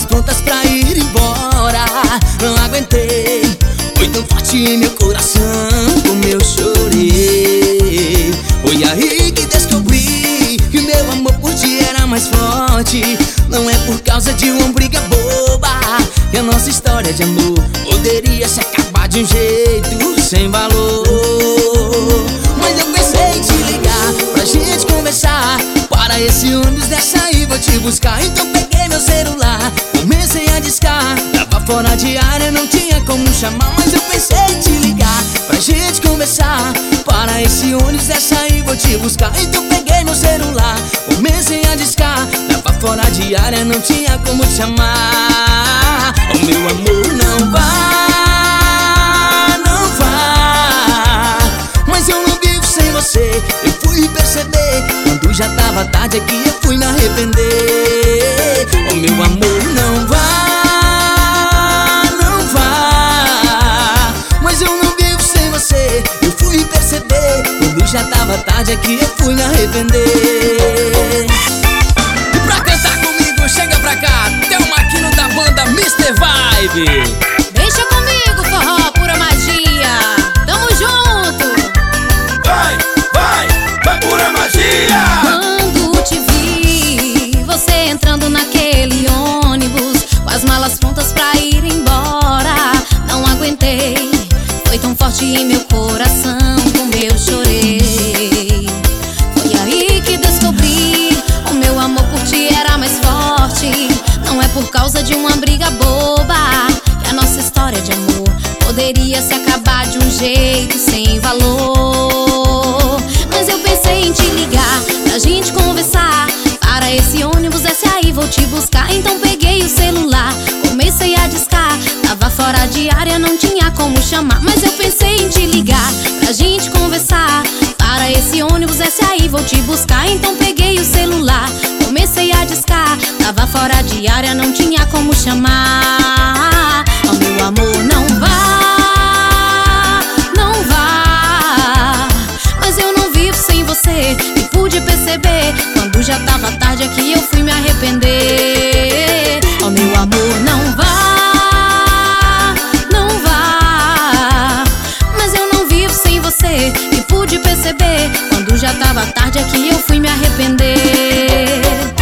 prontas pra ir embora. Não aguentei, foi tão forte em meu coração como eu chorei. Foi aí que descobri que meu amor por ti era mais forte. Não é por causa de uma briga boba que a nossa história de amor poderia se acabar de um jeito sem valor. Mas eu pensei em te ligar pra gente conversar. Para esse ônibus dessa aí vou te buscar. Então peguei meu celular, comecei a discar. Tava fora de área, não tinha como chamar. Mas eu pensei em te ligar pra gente conversar. Para esse ônibus dessa aí vou te buscar. Então peguei meu celular, comecei a discar. Tava fora de área, não tinha como te chamar. Oh meu amor, não vá, não vá. Mas eu não vivo sem você. Eu fui perceber quando já tava tarde, é que eu fui me arrepender. Oh meu amor, não vá, não vá. Mas eu não vivo sem você. Eu fui perceber quando já tava tarde, é que eu fui me arrepender. E pra cantar comigo, chega pra cá, Thelma Aquino da banda Mr. Vibe. Deixa comigo, forró, pura magia. Tamo junto. Vai, vai, vai, pura magia. Quando te vi, você entrando naquele ônibus, com as malas prontas pra ir embora. Não aguentei, foi tão forte em meu coração como eu chorei. Foi aí que descobri o meu amor por ti era mais forte. Não é por causa de uma briga boba que a nossa história de amor poderia se acabar de um jeito sem valor. Mas eu pensei em te ligar pra gente conversar. Para esse ônibus desce aí, vou te buscar. Então peguei o celular, comecei a discar. Tava fora de área, não tinha como chamar. Mas eu pensei em te ligar pra gente conversar. Para esse ônibus desce aí, vou te buscar. Então peguei o celular, comecei a discar. Tava fora de área, não tinha como chamar. Oh meu amor, não vá, não vá. Mas eu não vivo sem você. E pude perceber quando já tava tarde, é que eu fui me arrepender. Oh meu amor, não vá, não vá. Mas eu não vivo sem você. E pude perceber quando já tava tarde, é que eu fui me arrepender.